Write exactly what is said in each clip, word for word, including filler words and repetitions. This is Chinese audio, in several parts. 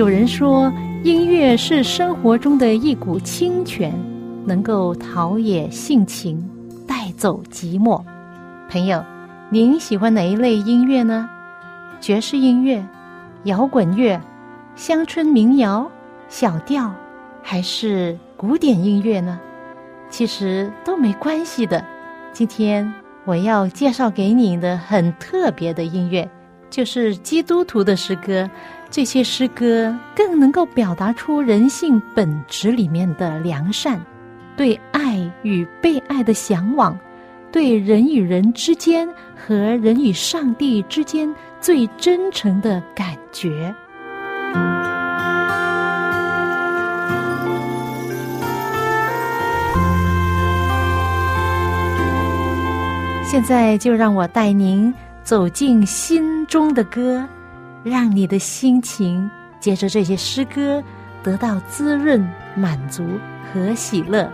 有人说，音乐是生活中的一股清泉，能够陶冶性情，带走寂寞。朋友，您喜欢哪一类音乐呢？爵士音乐、摇滚乐、乡村民谣、小调，还是古典音乐呢？其实都没关系的。今天我要介绍给你的很特别的音乐，就是基督徒的诗歌。这些诗歌更能够表达出人性本质里面的良善，对爱与被爱的向往，对人与人之间和人与上帝之间最真诚的感觉。现在就让我带您走进心中的歌，让你的心情借着这些诗歌得到滋润、满足和喜乐。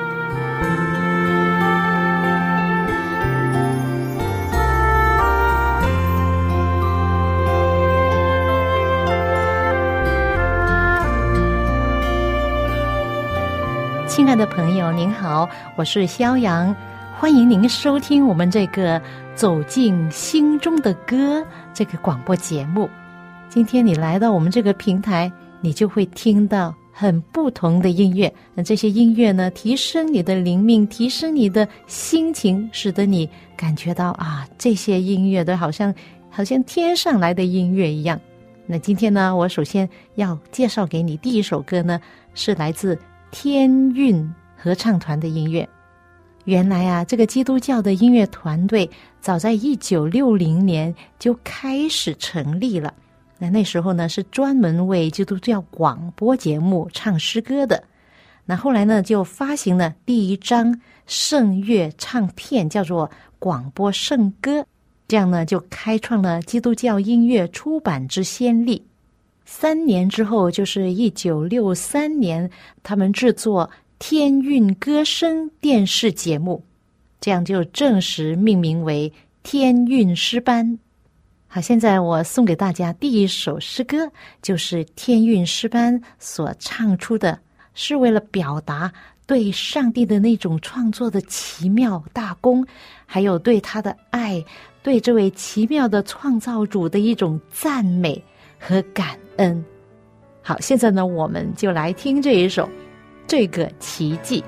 亲爱的朋友您好，我是肖阳，欢迎您收听我们这个走进心中的歌这个广播节目。今天你来到我们这个平台，你就会听到很不同的音乐，那这些音乐呢，提升你的灵命，提升你的心情，使得你感觉到啊，这些音乐都好像好像天上来的音乐一样。那今天呢，我首先要介绍给你第一首歌呢，是来自天韵合唱团的音乐。原来啊，这个基督教的音乐团队早在一九六零年就开始成立了。那那时候呢，是专门为基督教广播节目唱诗歌的。那后来呢，就发行了第一张圣乐唱片，叫做《广播圣歌》，这样呢，就开创了基督教音乐出版之先例。三年之后，就是一九六三年，他们制作天韵歌声电视节目，这样就正式命名为天韵诗班。好，现在我送给大家第一首诗歌，就是天韵诗班所唱出的，是为了表达对上帝的那种创作的奇妙大功，还有对他的爱，对这位奇妙的创造主的一种赞美和感恩。好，现在呢，我们就来听这一首这个奇迹。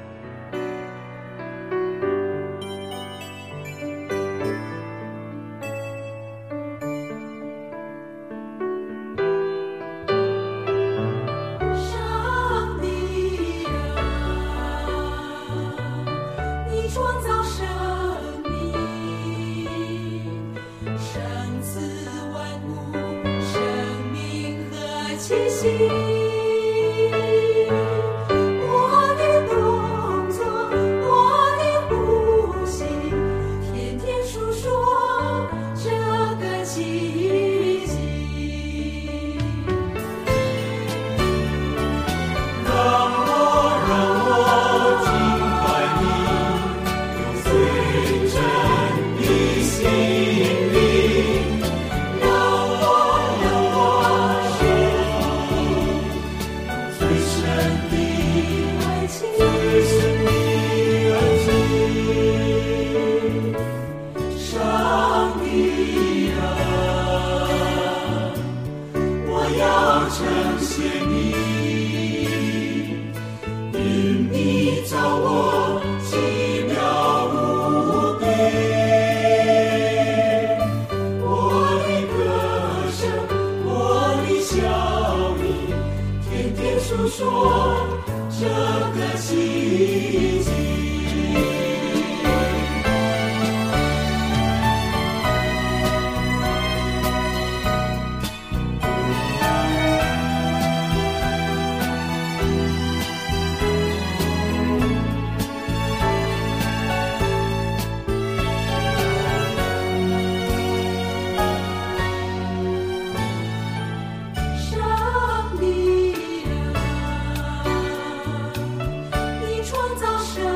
创造神。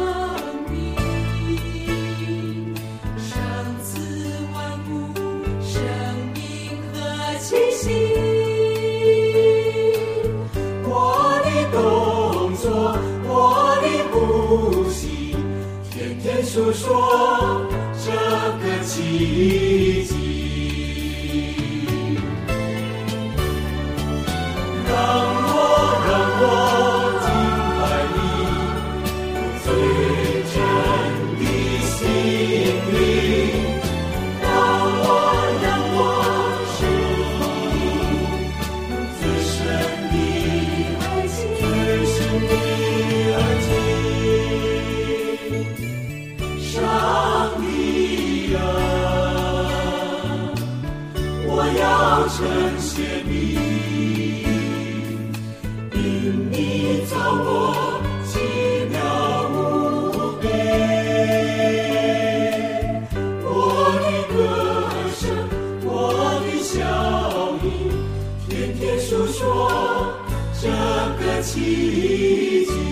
说我的呼吸，天天诉说这个奇迹。让我让我敬拜你，用最真的心灵，让我让我属你，用最深的爱情，最深的爱情。上帝啊，我要称谢你，你造我奇妙无边，我的歌声，我的笑语，天天诉说这个奇迹。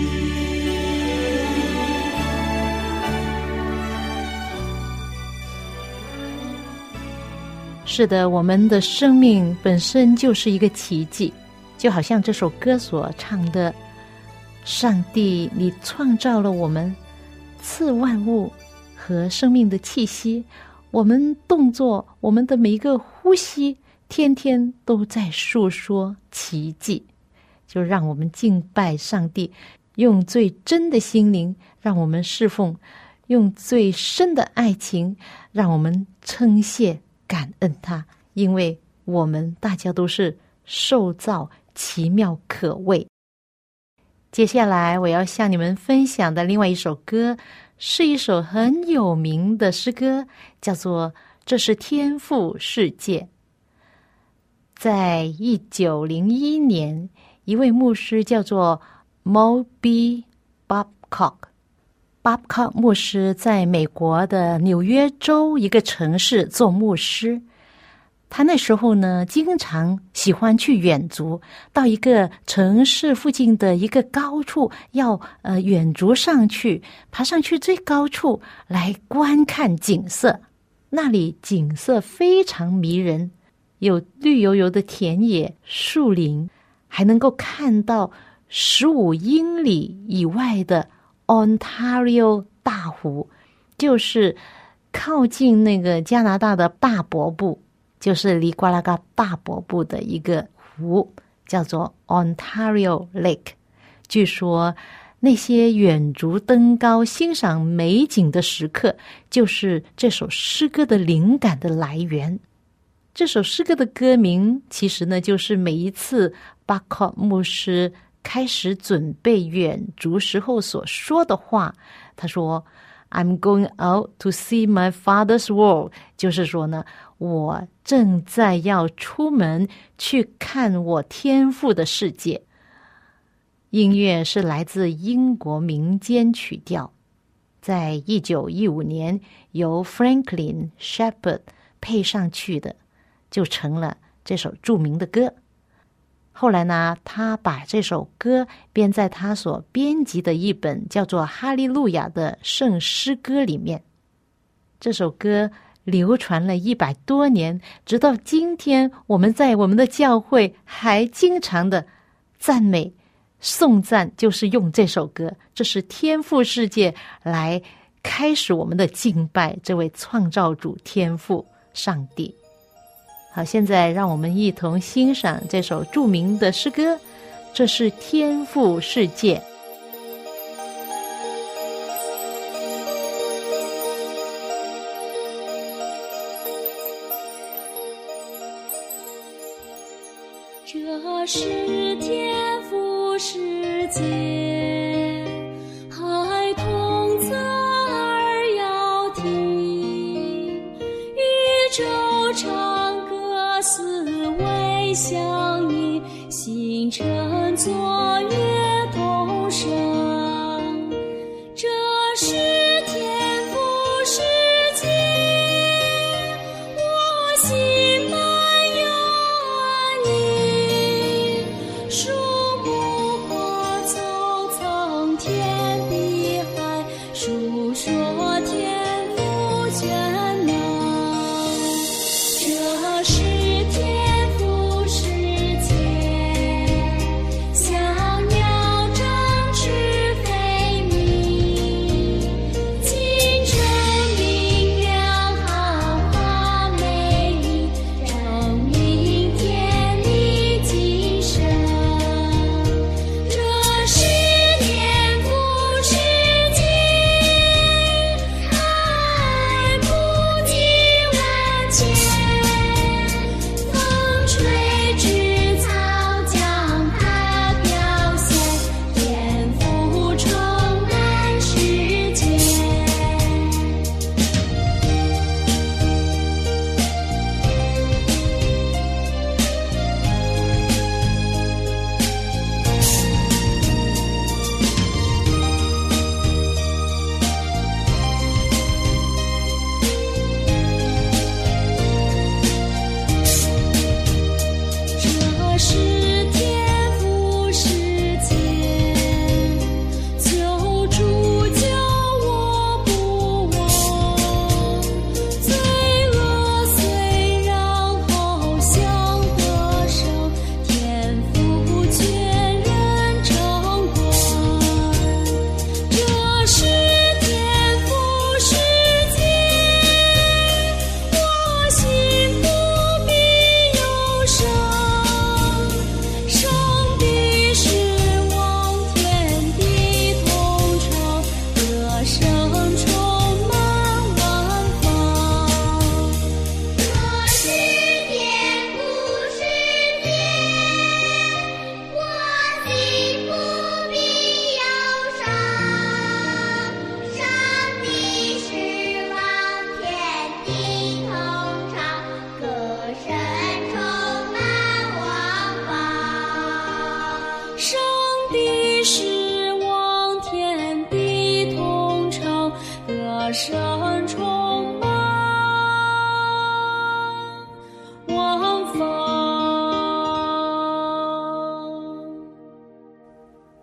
是的，我们的生命本身就是一个奇迹，就好像这首歌所唱的，上帝你创造了我们，赐万物和生命的气息，我们动作，我们的每一个呼吸，天天都在诉说奇迹。就让我们敬拜上帝，用最真的心灵让我们侍奉，用最深的爱情让我们称谢感恩他，因为我们大家都是受造奇妙可畏。接下来我要向你们分享的另外一首歌，是一首很有名的诗歌，叫做《这是天父世界》。在一九零一年，一位牧师叫做 Moby Babcock， Babcock 牧师在美国的纽约州一个城市做牧师。他那时候呢，经常喜欢去远足，到一个城市附近的一个高处，要呃远足上去，爬上去最高处来观看景色。那里景色非常迷人，有绿油油的田野、树林，还能够看到十五英里以外的 Ontario 大湖，就是靠近那个加拿大的大瀑布。就是离瓜拉嘎大瀑布的一个湖，叫做 Ontario Lake。 据说那些远足登高欣赏美景的时刻，就是这首诗歌的灵感的来源。这首诗歌的歌名其实呢，就是每一次巴克牧师开始准备远足时候所说的话。他说I'm going out to see my father's world， 就是说呢，我正在要出门去看我天父的世界。音乐是来自英国民间曲调，在一九一五年由 Franklin Shepard 配上去的，就成了这首著名的歌。后来呢，他把这首歌编在他所编辑的一本叫做《哈利路亚》的圣诗歌里面。这首歌流传了一百多年，直到今天，我们在我们的教会还经常的赞美颂赞，就是用这首歌，这是天父世界来开始我们的敬拜这位创造主天父上帝。好，现在让我们一同欣赏这首著名的诗歌，这是天父世界。 这是天父世界，孩童侧耳要听，宇宙唱歌思维相应，星辰作乐同声。这是天父世界，我心满有安宁。树木花草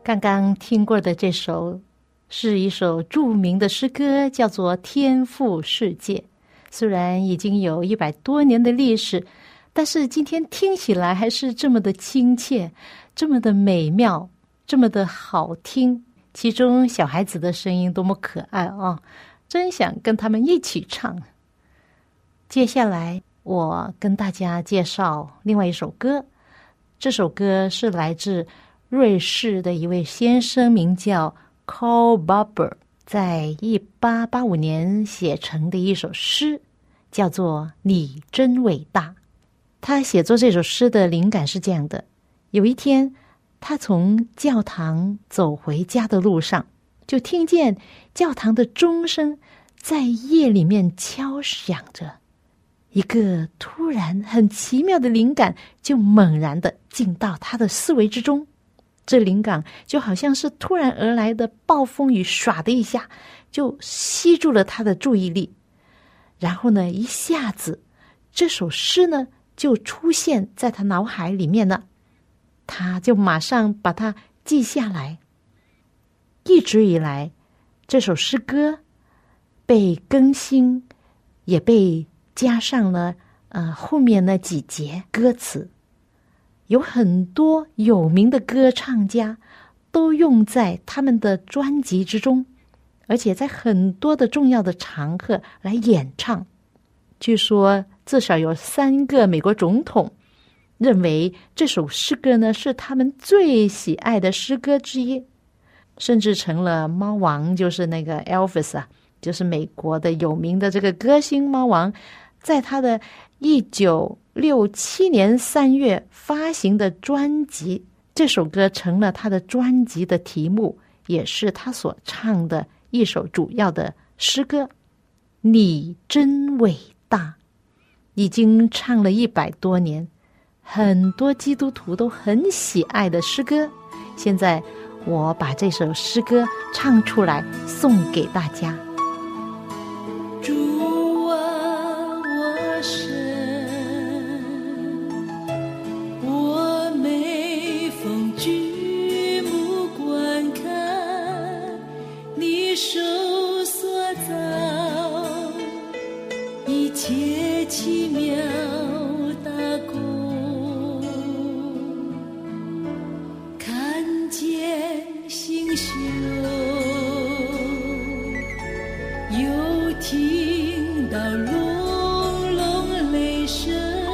刚刚听过的这首是一首著名的诗歌，叫做《天父世界》。虽然已经有一百多年的历史，但是今天听起来还是这么的亲切，这么的美妙，这么的好听。其中小孩子的声音多么可爱啊！真想跟他们一起唱。接下来我跟大家介绍另外一首歌，这首歌是来自瑞士的一位先生，名叫 Karl Barber， 在一八八五年写成的一首诗，叫做《你真伟大》。他写作这首诗的灵感是这样的：有一天，他从教堂走回家的路上，就听见教堂的钟声在夜里面敲响着。一个突然很奇妙的灵感就猛然的进到他的思维之中，这灵感就好像是突然而来的暴风雨，唰的一下就吸住了他的注意力。然后呢，一下子这首诗呢就出现在他脑海里面了，他就马上把它记下来。一直以来，这首诗歌被更新，也被加上了呃后面那几节歌词，有很多有名的歌唱家都用在他们的专辑之中，而且在很多的重要的场合来演唱。据说至少有三个美国总统认为这首诗歌呢是他们最喜爱的诗歌之一，甚至成了猫王，就是那个 Elvis 啊，就是美国的有名的这个歌星猫王，在他的一九六七年三月发行的专辑，这首歌成了他的专辑的题目，也是他所唱的一首主要的诗歌。你真伟大，已经唱了一百多年，很多基督徒都很喜爱的诗歌。现在我把这首诗歌唱出来送给大家。 主啊，我神，我每逢举目观看你手所造一切奇妙大工，看见星宿，又听到隆隆雷声，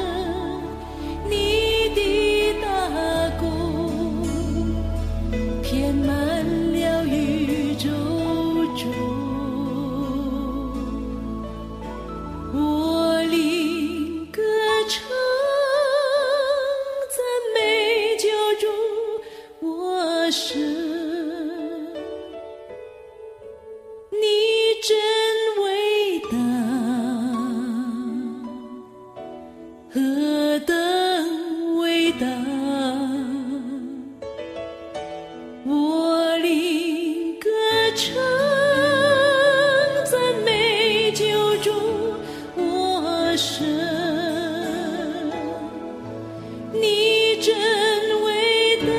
你的大功遍满了宇宙中，我灵歌唱，赞美救主我神。你真伟大，何等伟大！我灵歌唱，赞美救主我神。你真伟大，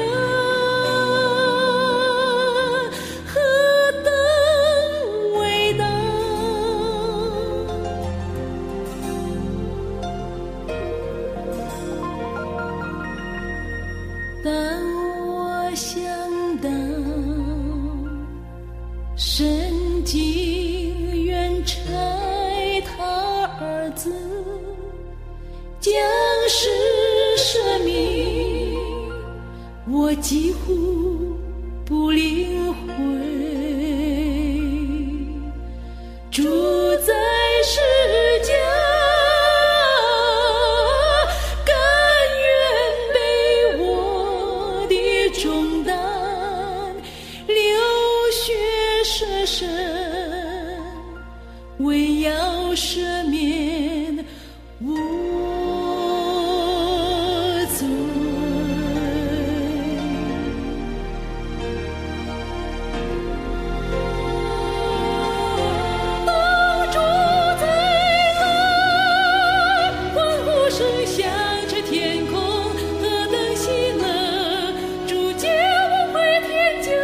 何等伟大！当我想到神竟愿差他儿子将世舍命，我几乎不领会。住在世家，甘愿背我的重担，流血舍身，为要赦免我罪。当主在那，欢呼声响彻天空，何等喜乐！主叫我回天家，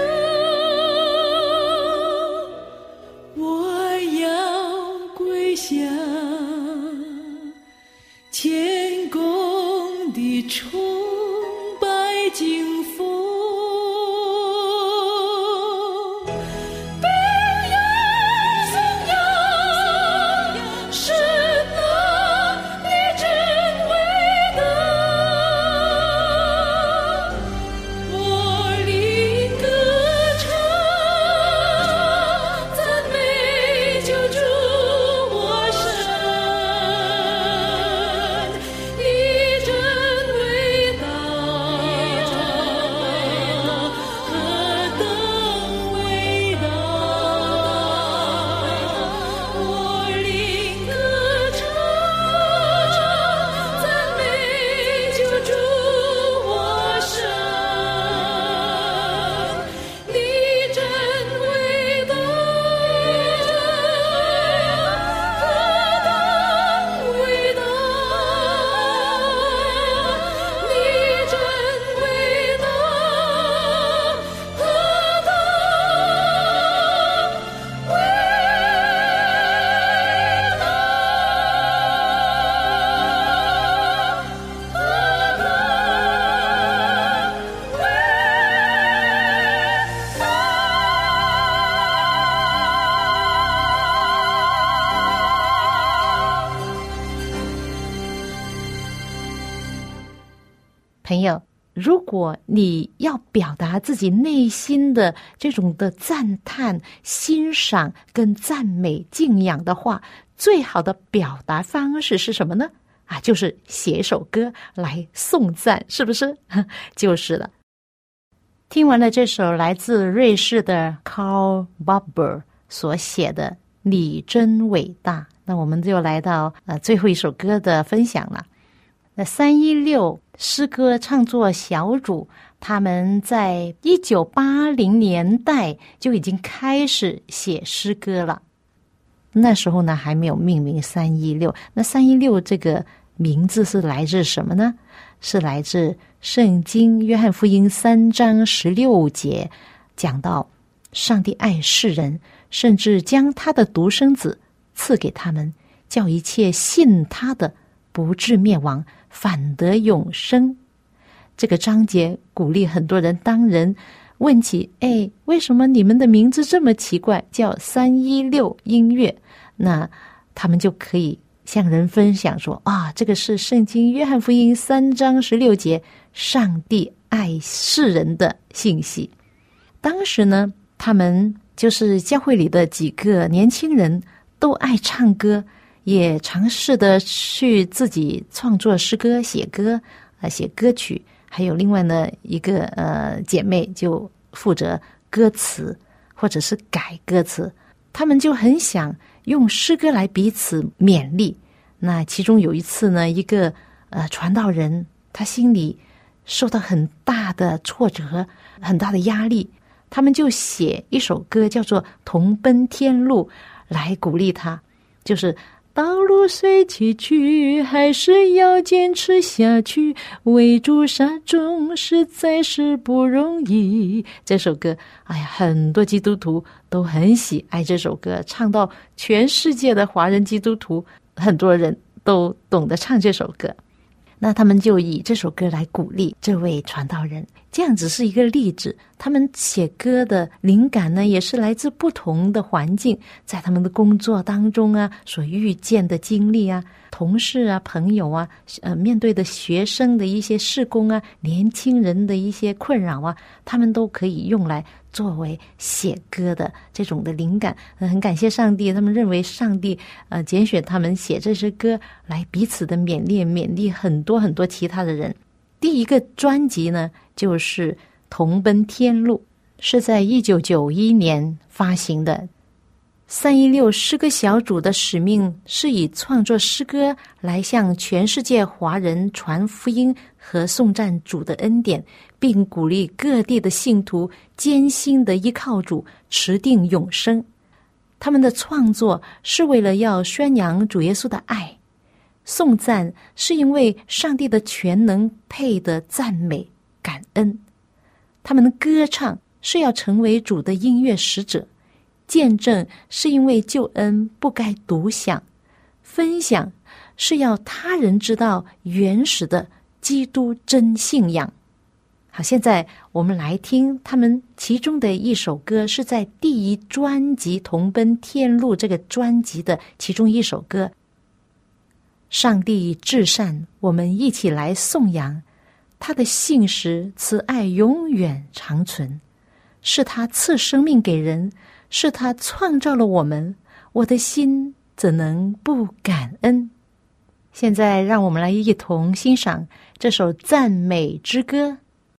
朋友，如果你要表达自己内心的这种的赞叹、欣赏跟赞美、敬仰的话，最好的表达方式是什么呢？啊，就是写一首歌来颂赞，是不是？就是了。听完了这首来自瑞士的 Karl Barber 所写的《你真伟大》，那我们就来到呃最后一首歌的分享了。那三一六诗歌创作小组，他们在一九八零年代就已经开始写诗歌了。那时候呢，还没有命名三一六。那三一六这个名字是来自什么呢？是来自圣经约翰福音三章十六节，讲到上帝爱世人，甚至将他的独生子赐给他们，叫一切信他的不至灭亡，反得永生。这个章节鼓励很多人，当人问起，哎，为什么你们的名字这么奇怪，叫三一六音乐？那他们就可以向人分享说，啊，这个是圣经约翰福音三章十六节，上帝爱世人的信息。当时呢，他们就是教会里的几个年轻人都爱唱歌，也尝试的去自己创作诗歌、写歌、呃、写歌曲，还有另外呢一个呃姐妹就负责歌词或者是改歌词。他们就很想用诗歌来彼此勉励。那其中有一次呢，一个呃传道人，他心里受到很大的挫折，很大的压力，他们就写一首歌叫做《同奔天路》来鼓励他，就是道路虽崎岖，还是要坚持下去，为主杀众实在是不容易。这首歌，哎呀，很多基督徒都很喜爱这首歌，唱到全世界的华人基督徒，很多人都懂得唱这首歌。那他们就以这首歌来鼓励这位传道人，这样只是一个例子。他们写歌的灵感呢，也是来自不同的环境，在他们的工作当中啊，所遇见的经历啊，同事啊、朋友啊，呃，面对的学生的一些事工啊，年轻人的一些困扰啊，他们都可以用来作为写歌的这种的灵感。呃、很感谢上帝，他们认为上帝呃拣选他们写这首歌来彼此的勉励，勉励很多很多其他的人。第一个专辑呢，就是《同奔天路》，是在一九九一年发行的。三一六诗歌小组的使命是以创作诗歌来向全世界华人传福音和颂赞主的恩典，并鼓励各地的信徒艰辛的依靠主，持定永生。他们的创作是为了要宣扬主耶稣的爱，颂赞是因为上帝的全能配得赞美感恩。他们的歌唱是要成为主的音乐使者，见证是因为救恩不该独享，分享是要他人知道原始的基督真信仰。好，现在我们来听他们其中的一首歌，是在第一专辑《同奔天路》这个专辑的其中一首歌。上帝至善，我们一起来颂扬他的信实，慈爱永远长存，是他赐生命给人，是他创造了我们，我的心怎能不感恩？现在让我们来一同欣赏这首赞美之歌。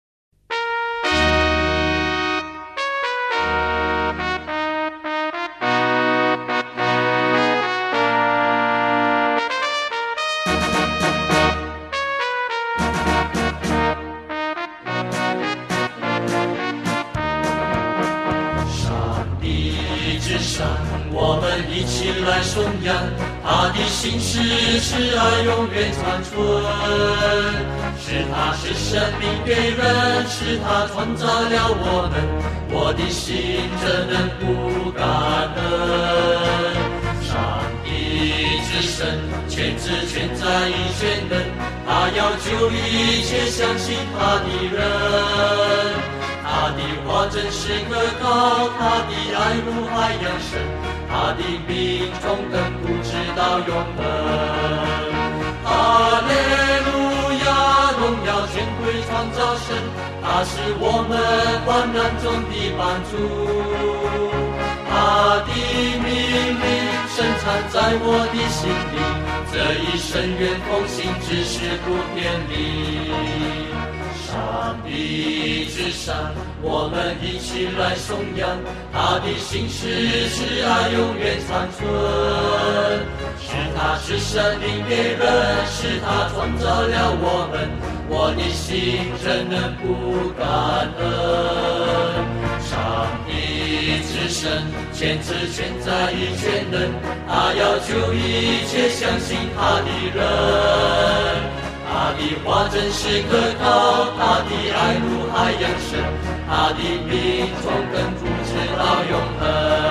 我们一起来颂扬他的心事，是爱永远长存，是他是生命给人，是他创造了我们，我的心怎能不感恩？上帝之神，全知全在一全能，他要救一切相信他的人。他的话真实可靠，他的爱如海洋深，他的命中等不直到永恒。哈利路亚，荣耀全归创造神，他是我们患难中的帮助。他的命令深藏在我的心里，这一生愿奉行，只是不偏离。上帝之上，我们一起来颂扬，他的心事是爱永远长存，是他是生命给人，是他创造了我们，我的心怎能不感恩？上帝之神，全知全在亦全能，他要救一切相信他的人。他的话真是可靠，他的爱如海洋深，他的命从亘古直到永恒。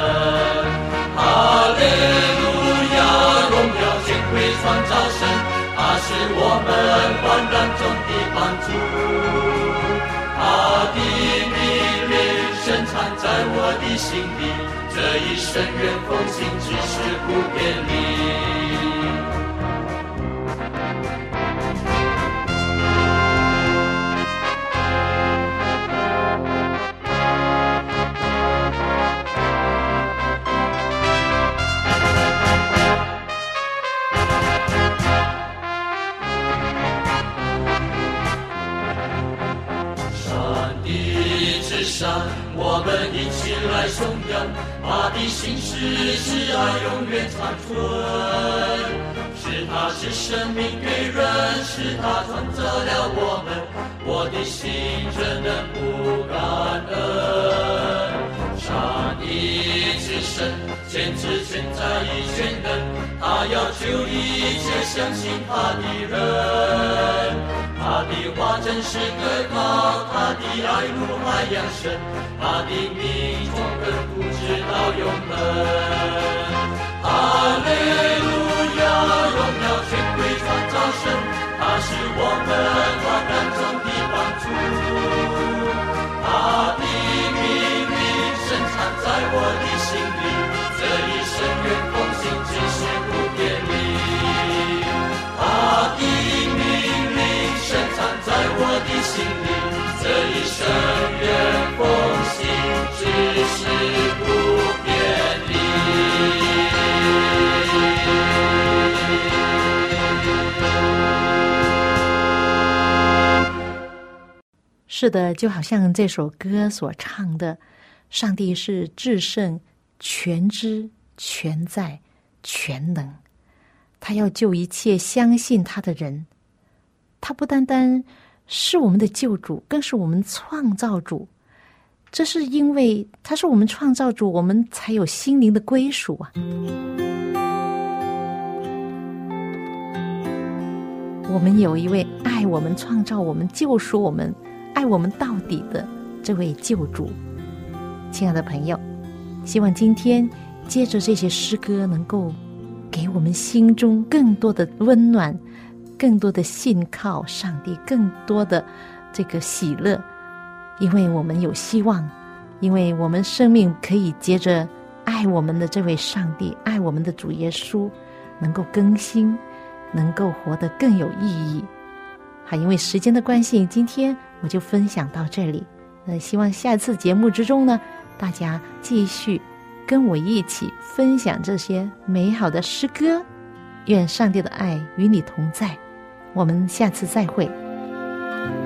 哈利路亚，荣耀尊贵创造神，他是我们患难中的帮助。他的命令深藏在我的心里，这一生愿奉行，只是不偏离。我们一起来颂扬，他的心事是爱永远长存，是他是生命给人，是他创造了我们，我的心怎能不感恩？上帝之神，全知全在亦全能，他要救一切相信他的人。他的话真是可靠，他的爱如海洋深，他的命从亘古直到永恒。哈利路亚，荣耀权贵创造神，他是我们患难中的帮助。他的命令深藏在我的心里，这一生愿奉行，只是不偏离。他的命令深藏在我的心里，这一生愿奉行，只是不偏离。 是的，就好像这首歌所唱的，上帝是至圣、全知、全在、全能，他要救一切相信他的人。他不单单是我们的救主，更是我们创造主。这是因为他是我们创造主，我们才有心灵的归属啊。我们有一位爱我们、创造我们、救赎我们、爱我们到底的这位救主。亲爱的朋友，希望今天借着这些诗歌能够给我们心中更多的温暖，更多的信靠上帝，更多的这个喜乐，因为我们有希望，因为我们生命可以接着爱我们的这位上帝，爱我们的主耶稣，能够更新，能够活得更有意义。好，因为时间的关系，今天我就分享到这里。那希望下次节目之中呢，大家继续跟我一起分享这些美好的诗歌。愿上帝的爱与你同在，我们下次再会。